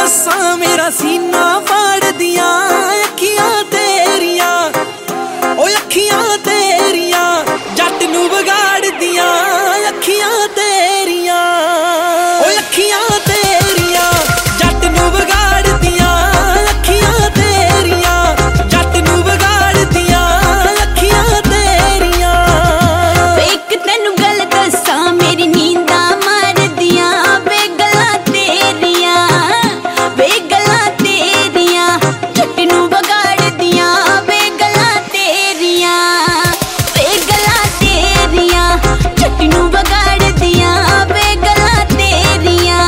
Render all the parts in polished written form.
दस्सां मेरा सीना फाड़ दियां अखियां तेरियां, ओ अखियां तेरियां जट नूं बिगाड़ दियां अखियां तेरियां, ओ अखियां तेरियां जट नूं बिगाड़ दियां अखियां तेरियां, जट नूं बिगाड़ दियां अखियां तेरियां। एक तैनूं गल दस्सां मेरी नींदां मार दियां वे गल्लां तेरियां, वे गल्लां तेरियां जट नूं बिगाड़ दियां वे गल्लां तेरियां, वे गल्लां तेरियां जट नूं बिगाड़ दियां वे गल्लां तेरियां।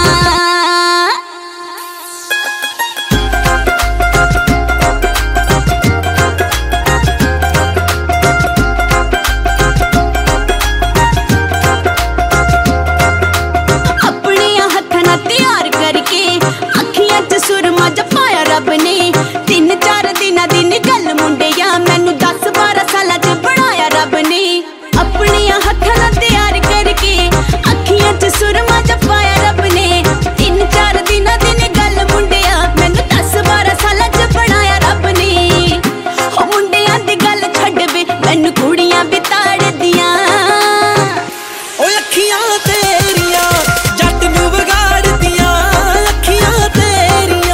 अपनियां हत्थां नाल तैयार करके अखियां च सुरमा जपाया रब ने, 3-4 दिनां दी नी गल मुंडिया मैनू 10-12 सालां च बनाया रब ने। अपनियां हत्थां नाल तैयार करके अखियां च सुरमा जपाया रब ने, 3-4 दिनां दी नी गल मुंडिया मैनू 10-12 सालां च बनाया रब ने। हो मुंडियां दी गल छड्ड वे मैनू कुड़ियां भी ताड़ दियां, ओ अखियां तेरियां जट नूं बिगाड़ दियां अखियां तेरियां।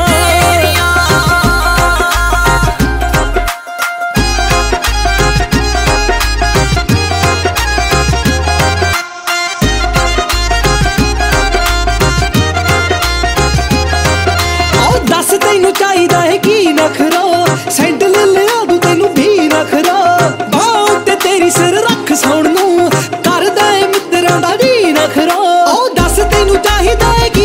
ओ दस तैनूं चाहीदा है की नखरा, सैंडल लिया दूं तैनूं भी नखरा, बाहों ते तेरी सिर रख सौण नूं करदा ए मित्तरां दा भी नखरा। ओ दस तैनूं चाहीदा है